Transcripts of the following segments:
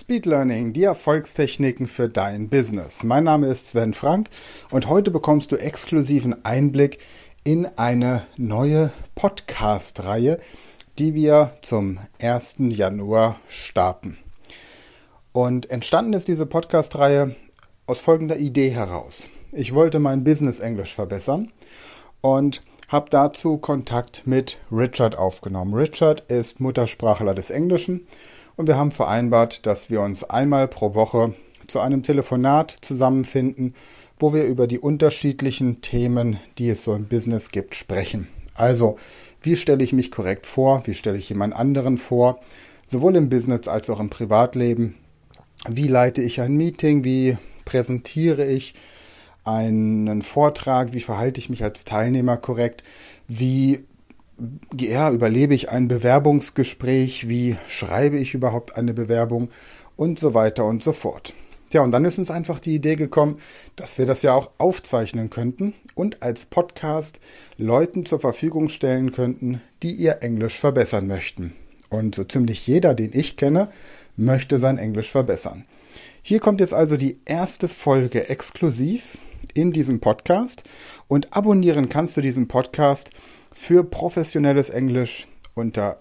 Speed Learning, die Erfolgstechniken für dein Business. Mein Name ist Sven Frank und heute bekommst du exklusiven Einblick in eine neue Podcast-Reihe, die wir zum 1. Januar starten. Und entstanden ist diese Podcast-Reihe aus folgender Idee heraus. Ich wollte mein Business-Englisch verbessern und habe dazu Kontakt mit Richard aufgenommen. Richard ist Muttersprachler des Englischen und wir haben vereinbart, dass wir uns einmal pro Woche zu einem Telefonat zusammenfinden, wo wir über die unterschiedlichen Themen, die es so im Business gibt, sprechen. Also, wie stelle ich mich korrekt vor? Wie stelle ich jemand anderen vor? Sowohl im Business als auch im Privatleben. Wie leite ich ein Meeting? Wie präsentiere ich einen Vortrag? Wie verhalte ich mich als Teilnehmer korrekt? Wie überlebe ich ein Bewerbungsgespräch? Wie schreibe ich überhaupt eine Bewerbung? Und so weiter und so fort. Ja, und dann ist uns einfach die Idee gekommen, dass wir das ja auch aufzeichnen könnten und als Podcast Leuten zur Verfügung stellen könnten, die ihr Englisch verbessern möchten. Und so ziemlich jeder, den ich kenne, möchte sein Englisch verbessern. Hier kommt jetzt also die erste Folge exklusiv in diesem Podcast und abonnieren kannst du diesen Podcast für professionelles Englisch unter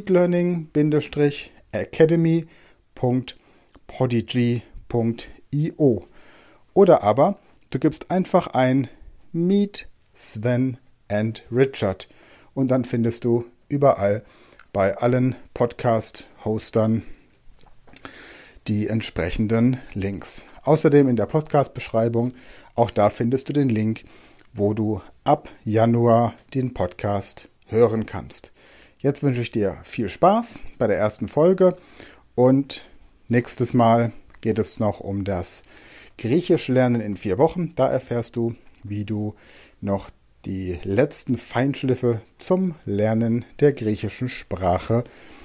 speedlearning-academy.podigy.io oder aber du gibst einfach ein Meet Sven and Richard und dann findest du überall bei allen Podcast-Hostern die entsprechenden Links. Außerdem in der Podcast-Beschreibung, auch da findest du den Link, wo du ab Januar den Podcast hören kannst. Jetzt wünsche ich dir viel Spaß bei der ersten Folge und nächstes Mal geht es noch um das Griechisch lernen in 4 Wochen. Da erfährst du, wie du noch die letzten Feinschliffe zum Lernen der griechischen Sprache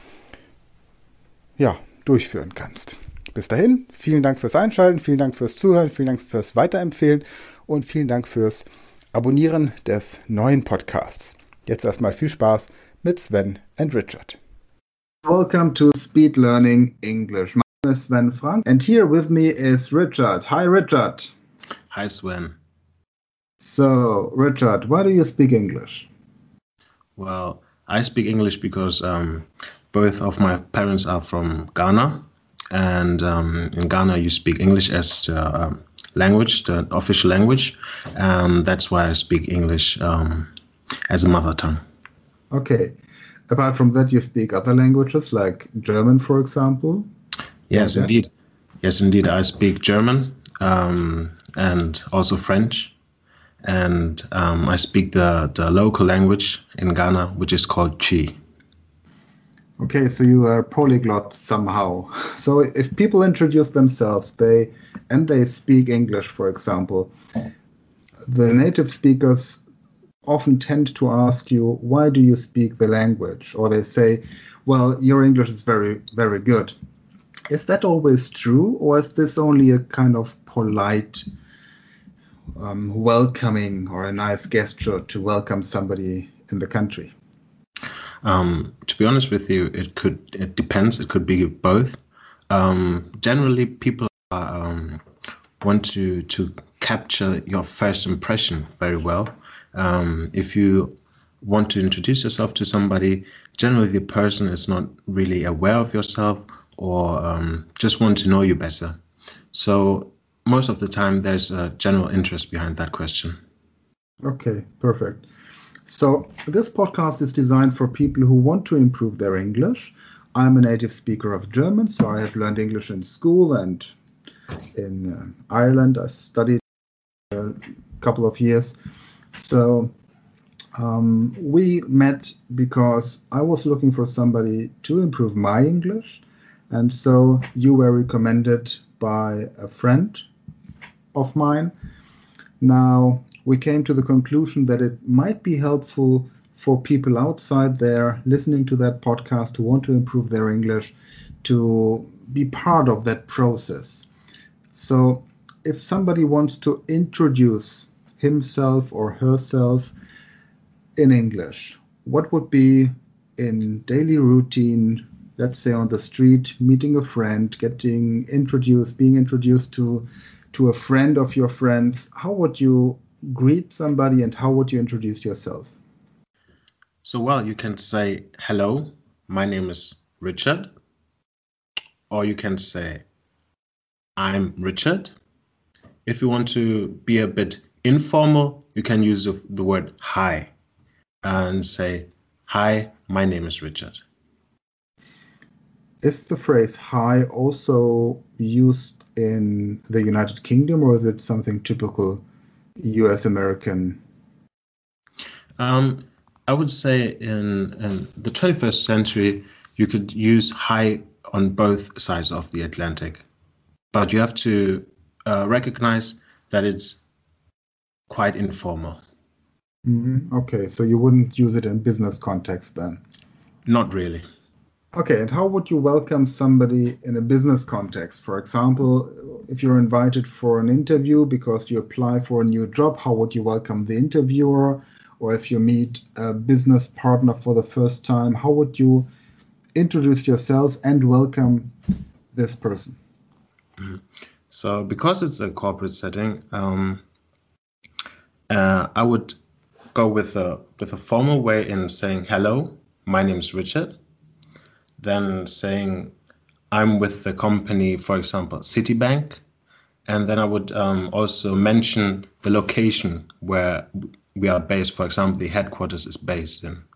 durchführen kannst. Bis dahin, vielen Dank fürs Einschalten, vielen Dank fürs Zuhören, vielen Dank fürs Weiterempfehlen und vielen Dank fürs Abonnieren des neuen Podcasts. Jetzt erstmal viel Spaß mit Sven and Richard. Welcome to Speed Learning English. My name is Sven Frank and here with me is Richard. Hi Richard. Hi Sven. So Richard, why do you speak English? Well, I speak English because both of my parents are from Ghana, and in Ghana you speak English as language, the official language. That's why I speak English as a mother tongue. Okay. Apart from that, you speak other languages like German, for example? Yes, indeed. Yes, indeed. I speak German and also French. And I speak the local language in Ghana, which is called Twi. Okay, so you are polyglot somehow. So if people introduce themselves, they speak English, for example, the native speakers often tend to ask you, why do you speak the language? Or they say, well, your English is very, very good. Is that always true? Or is this only a kind of polite welcoming or a nice gesture to welcome somebody in the country? To be honest with you, it depends. It could be both. Generally, people want to capture your first impression very well. If you want to introduce yourself to somebody, generally the person is not really aware of yourself or just want to know you better. So most of the time there's a general interest behind that question. Okay, perfect. So this podcast is designed for people who want to improve their English. I'm a native speaker of German, so I have learned English in school and in Ireland. I studied a couple of years. So we met because I was looking for somebody to improve my English. And so you were recommended by a friend of mine. Now, we came to the conclusion that it might be helpful for people outside there listening to that podcast who want to improve their English to be part of that process. So if somebody wants to introduce himself or herself in English, what would be in daily routine let's say on the street, meeting a friend, being introduced to a friend of your friends, how would you greet somebody and how would you introduce yourself? So, well, you can say, hello, my name is Richard. Or you can say, I'm Richard. If you want to be a bit informal, you can use the word hi and say, hi, my name is Richard. Is the phrase hi also used in the United Kingdom, or is it something typical US American? I would say in the 21st century, you could use hi on both sides of the Atlantic, but you have to recognize that it's quite informal. Okay, so you wouldn't use it in business context then? Not really. Okay, and how would you welcome somebody in a business context? For example, if you're invited for an interview because you apply for a new job, how would you welcome the interviewer? Or if you meet a business partner for the first time, how would you introduce yourself and welcome this person? So because it's a corporate setting, I would go with a formal way in saying, hello, my name is Richard. Then saying, I'm with the company, for example, Citibank. And then I would also mention the location where we are based. For example, the headquarters is based in.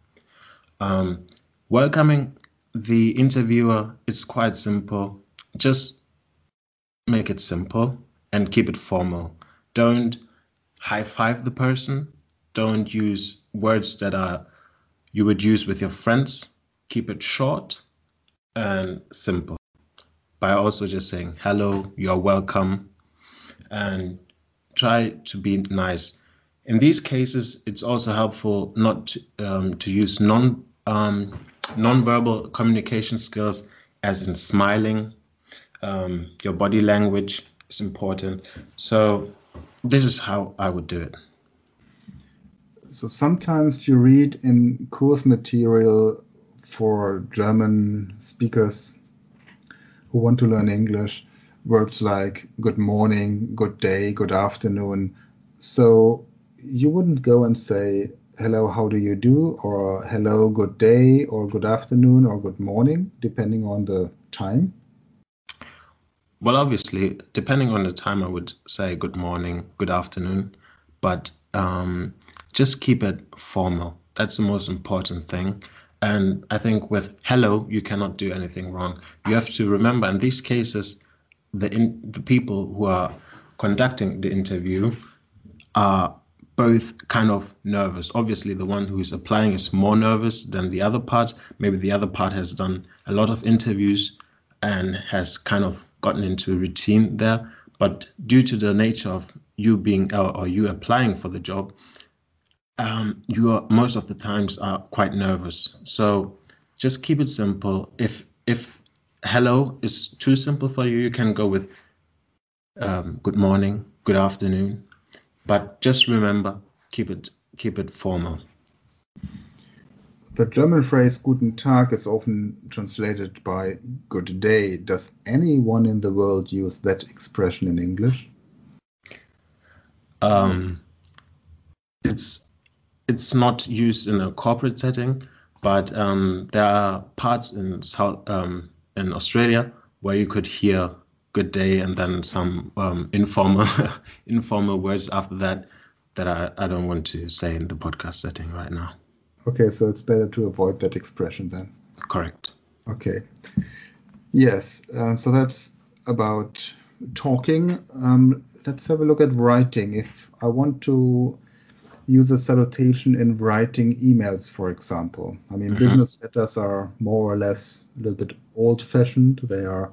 Welcoming the interviewer, it's quite simple. Just make it simple and keep it formal. Don't high five the person. Don't use words that you would use with your friends. Keep it short and simple. By also just saying hello, you're welcome, and try to be nice. In these cases, it's also helpful not to use non-verbal communication skills, as in smiling. Your body language is important. So this is how I would do it. So sometimes you read in course material for German speakers who want to learn English words like good morning, good day, good afternoon. So you wouldn't go and say, hello, how do you do? Or hello, good day, or good afternoon, or good morning, depending on the time? Well, obviously, depending on the time, I would say good morning, good afternoon, but just keep it formal. That's the most important thing. And I think with hello, you cannot do anything wrong. You have to remember in these cases, the people who are conducting the interview are both kind of nervous. Obviously, the one who's applying is more nervous than the other part. Maybe the other part has done a lot of interviews and has kind of gotten into a routine there. But due to the nature of you being or you applying for the job, you are most of the times are quite nervous. So just keep it simple. If hello is too simple for you, you can go with good morning, good afternoon. But just remember, keep it formal. The German phrase Guten Tag is often translated by good day. Does anyone in the world use that expression in English? It's not used in a corporate setting, but there are parts in in Australia where you could hear good day and then some informal words after that I don't want to say in the podcast setting right now. Okay, so it's better to avoid that expression then. Correct. Okay. Yes, so that's about talking. Let's have a look at writing. If I want to use a salutation in writing emails, for example. I mean, business letters are more or less a little bit old-fashioned. They are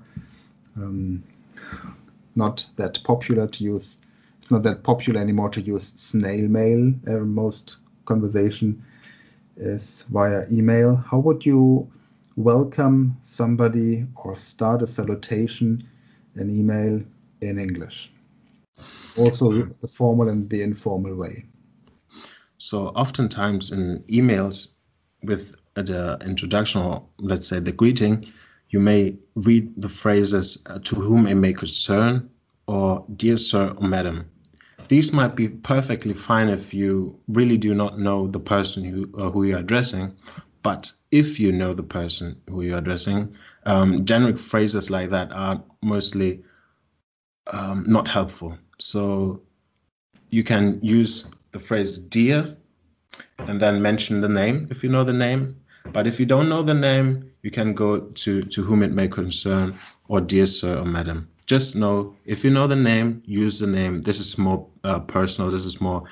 not that popular to use. It's not that popular anymore to use snail mail. Most conversation is via email. How would you welcome somebody or start a salutation in email in English? Also the formal and the informal way. So oftentimes in emails with the introduction, or let's say the greeting, you may read the phrases to whom it may concern, or dear sir or madam. These might be perfectly fine if you really do not know the person who you're addressing, but if you know the person who you're addressing, generic phrases like that are mostly not helpful. So you can use the phrase dear and then mention the name if you know the name. But if you don't know the name, you can go to whom it may concern, or dear sir or madam. Just know, if you know the name, use the name. This is more personal. This is more,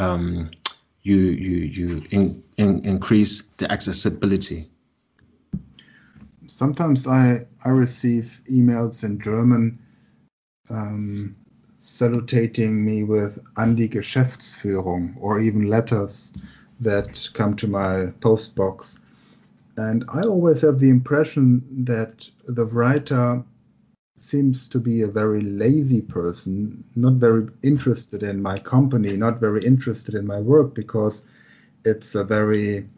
you increase the accessibility. Sometimes I receive emails in German salutating me with an die Geschäftsführung, or even letters that come to my postbox. And I always have the impression that the writer seems to be a very lazy person, not very interested in my company, not very interested in my work, because it's a very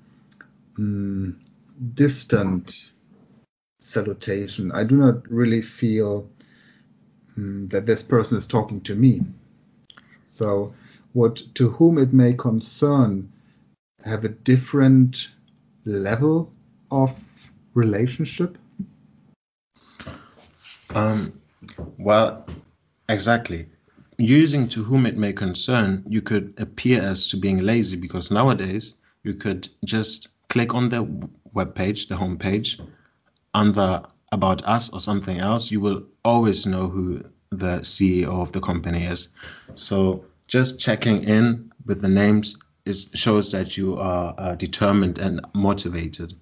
distant salutation. I do not really feel that this person is talking to me. So would to whom it may concern have a different level of relationship? Well, exactly. Using to whom it may concern, you could appear as to being lazy, because nowadays you could just click on the webpage, the homepage, under About Us or something else. You will always know who the CEO of the company is. So just checking in with the names shows that you are determined and motivated.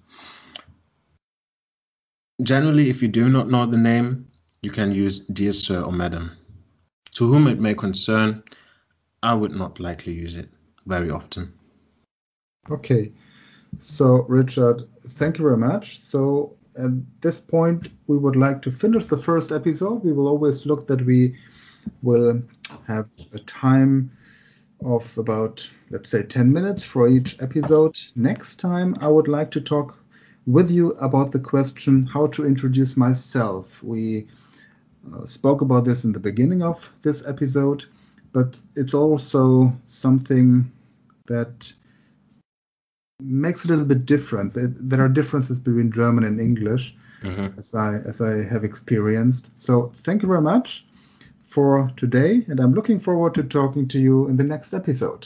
Generally, if you do not know the name, you can use dear sir or madam. To whom it may concern, I would not likely use it very often. Okay, so Richard, thank you very much. So at this point, we would like to finish the first episode. We will always look that we will have a time of about, let's say, 10 minutes for each episode. Next time, I would like to talk with you about the question how to introduce myself. We spoke about this in the beginning of this episode, but it's also something that makes it a little bit different. There are differences between German and English, as I have experienced. So thank you very much for today, and I'm looking forward to talking to you in the next episode.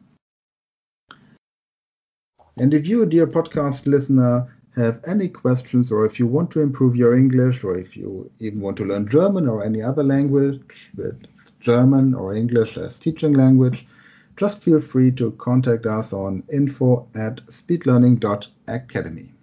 And if you, dear podcast listener, have any questions, or if you want to improve your English, or if you even want to learn German or any other language with German or English as teaching language, just feel free to contact us on info@speedlearning.academy.